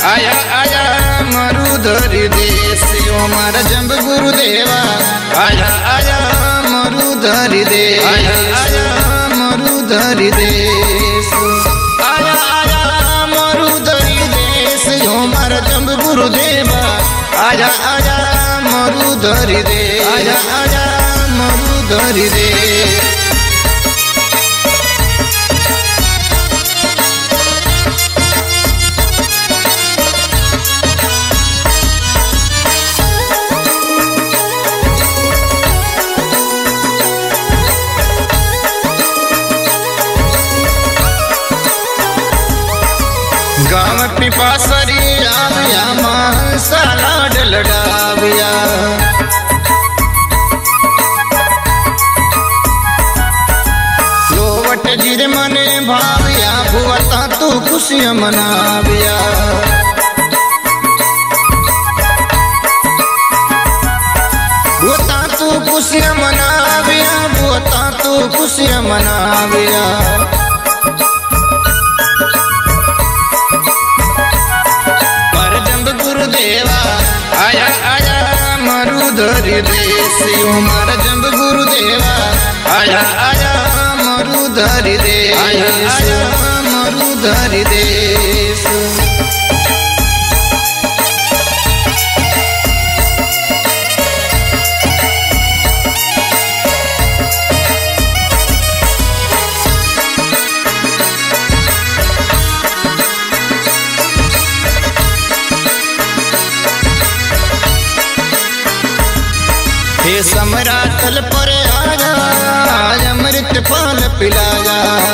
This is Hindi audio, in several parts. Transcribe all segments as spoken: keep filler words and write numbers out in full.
आया आया मरुधरी देश ओ मारा जंब गुरुदेवा आया आया मरुधरी देश आया आया मरुधरी देश आया आया मरुधरी देश ओ मारा जंब गुरुदेवा आया आया मरुधरी देश आया आया मरुधरी देश गाँव पिपासरी आविया महसाला डलडाविया लोवट जिर मने भाविया भुवता तू खुशियां मनाविया भुवता तू खुशियां मनाविया भुवता तू खुशियां मनाविया आया आया मरुधरी देश ओ मारा जंब गुरुदेवा आया आया मरुधरी देश आया आया मरुधरी देश हे समरातल पर आजा अमृत पान पिलाया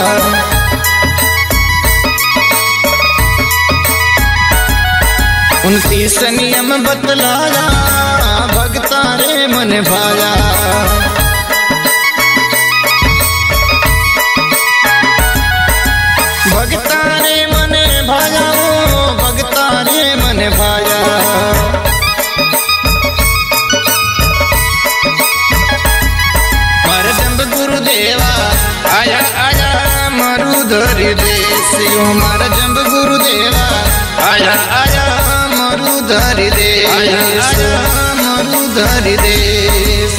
उनतीस नियम बतलाया भगता रे मन भाया भगता रे मन भाया भगता रे मन भाया गुरुदेवा आया आया मरुधरी देश ओ मारा जंब गुरुदेवा आया आया मरुधरी देश आया आया मरुधरी देश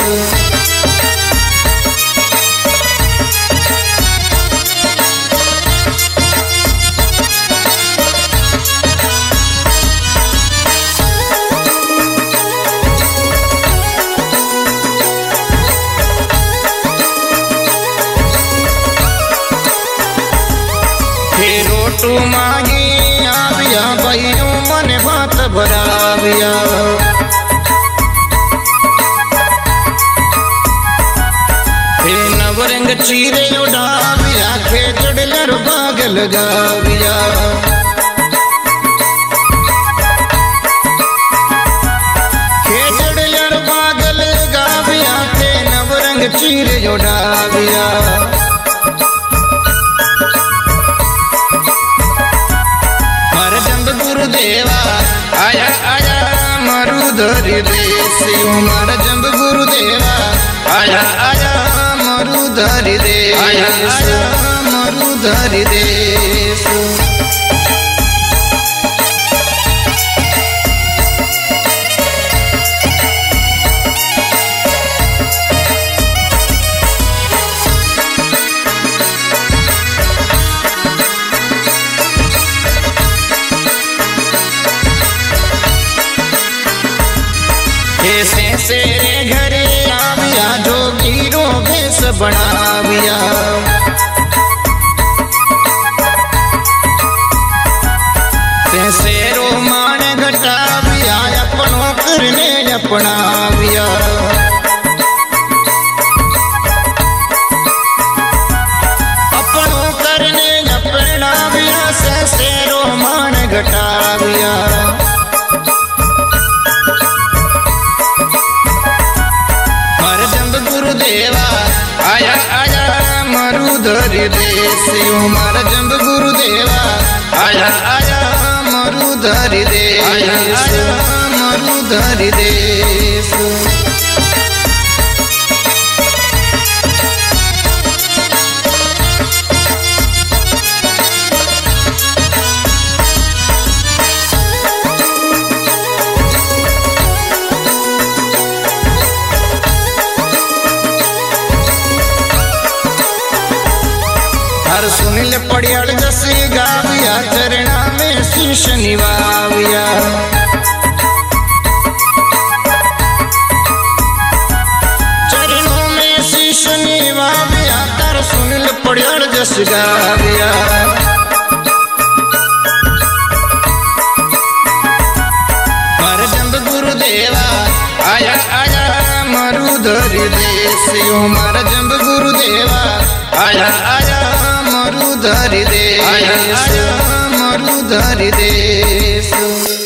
रोटू मांगी आविया भैयो मन भात भराविया हे नवरंग चीरे उड़ाविया खेजड़लर बाग लगाविया खेजड़लर बाग लगाविया थे नवरंग चीरे उड़ाविया गुरुदेवा आया आया मरुधरी देश ओ मारा जंब गुरुदेवा आया आया मरुधरी देश आया आया मरुधरी देश से रे घरे आविया जोगी रो भेष बनाविया से रो मान घटाविया अपनों करने अपनाविया अपनों करने अपनाविया से रो मान घटाविया गुरुदेवा आया आया मरुधरी देश ओ मारा जंब गुरुदेवा आया आया मरुधरी देश आया आया मरुधरी देश मार सुनिल पड़ियाल जस गाविया चरणा में शीश निवाविया। चरणों में शीश निवाविया तार सुनिल पड़ियाल जस गाविया। मार जंब गुरुदेवा आया आया मरुधरी देश यो। मार जंब गुरुदेवा आया आया मरुधरी देश, आया आया मरुधरी देश।